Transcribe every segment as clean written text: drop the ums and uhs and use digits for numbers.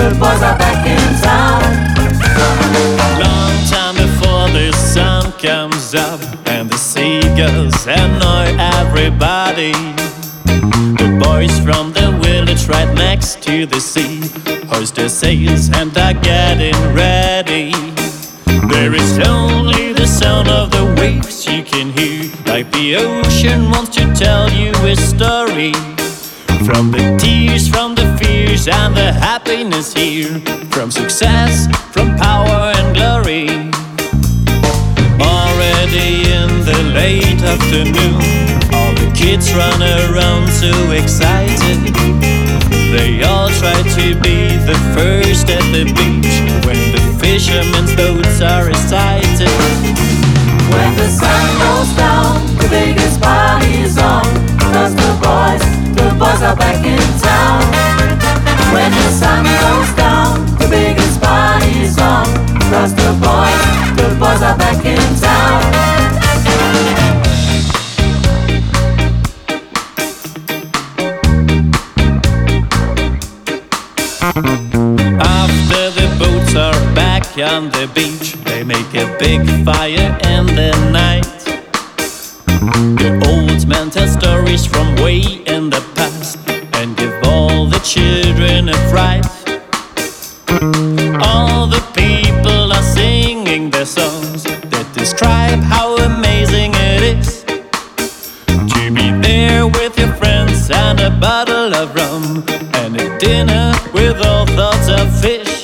the boys are back in town. Long time before the sun comes up and the seagulls annoy everybody, the boys from the village right next to the sea hoist their sails and are getting ready. There is only the sound of the waves you can hear, like the ocean wants to tell you a story. From the tears, from the fears and the happiness here, from success, from power and glory. Already in the late afternoon, all the kids run around so excited. They all try to be the first at the beach when the fishermen's boats are sighted. When the sun goes down, the biggest party is on, 'cause the boys are back in town. When the sun goes down, the biggest party is on, 'cause the boys are back in town. After the boats are back on the beach, they make a big fire in the night. The old men tell stories from way in the past and give all the children a fright. All the people are singing their songs that describe how amazing it is to be there with your friends and a bottle of rum and a dinner with all thoughts of fish.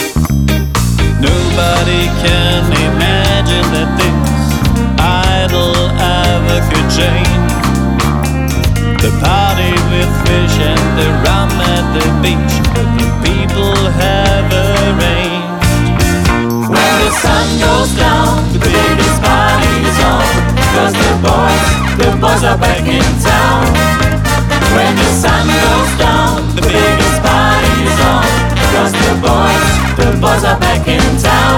Nobody can imagine that this idle ever could change. The party with fish and the rum at the beach that the people have arranged. When the sun goes down, the biggest party is on, 'cause the boys are back in town. When the sun goes down, the biggest party is on, 'cause the boys are back in town.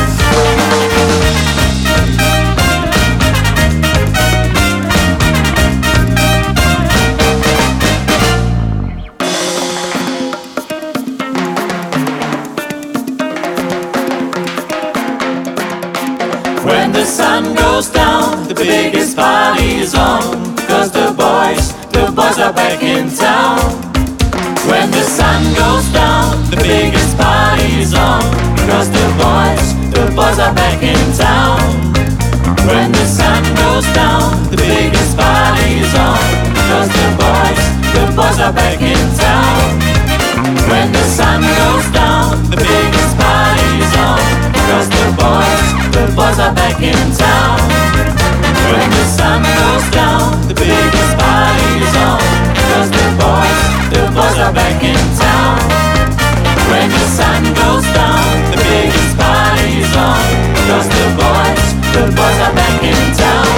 When the sun goes down, the biggest party is on, 'cause the boys are back in town. When the sun goes down, the biggest party is on, 'cause the boys are back in town. When the sun goes down, the biggest party is on, 'cause the boys are back in town. When the sun goes down, the biggest party is on, 'cause the boys are back in town. When the sun goes down, the biggest party is on, 'cause the boys are back in town. When the sun goes down, the biggest party is on, 'cause the boys are back in town.